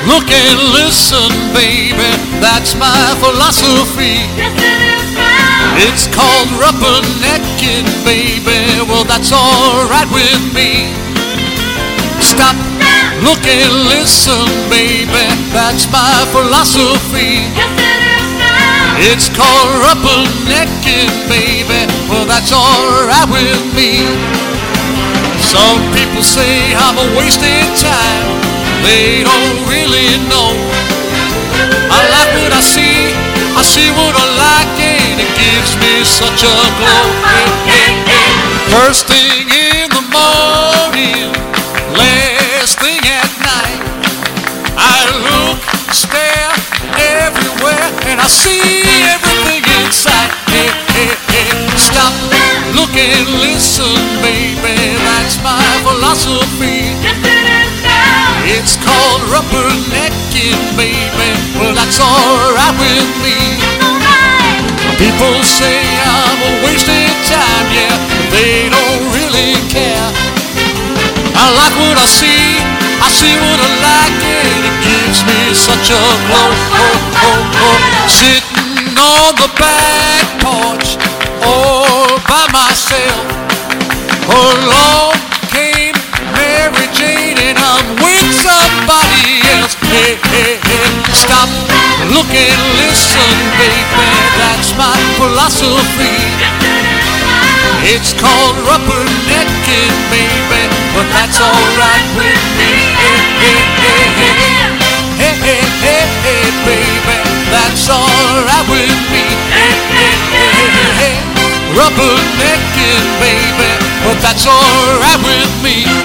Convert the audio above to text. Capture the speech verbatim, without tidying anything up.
look and listen, baby, that's my philosophy. Yes, it is now. It's called rubbernecking, baby, well, that's alright with me. Stop, look and listen, baby, that's my philosophy. Yes, it is now. It's called rubbernecking, baby, well, that's alright with me. Some people say I'm a wasting time, they don't really know. I like what I see, I see what I like, and it gives me such a glow. Hey, hey, hey. First thing in the morning, last thing at night, I look, stare everywhere, and I see everything inside. Hey, hey, hey. Stop, look and listen, baby, that's my philosophy. Yes, it is now. It's called rubbernecking, baby, well, that's alright with me. It's alright. People say I'm a wasting time, yeah, but they don't really care. I like what I see, I see what I like, and it gives me such a glow. Oh, oh, oh. Sitting on the back porch, all by myself, along came Mary Jane, and I'm with somebody else. Hey, hey, hey, stop, look and listen, baby, that's my philosophy. Yes, it is now. It's called rubbernecking, baby, but that's alright with me. Hey, hey, hey, hey, hey, hey, hey, hey, baby, that's alright with me. Hey, hey, hey, hey, hey, rubbernecking, baby, but that's alright with me.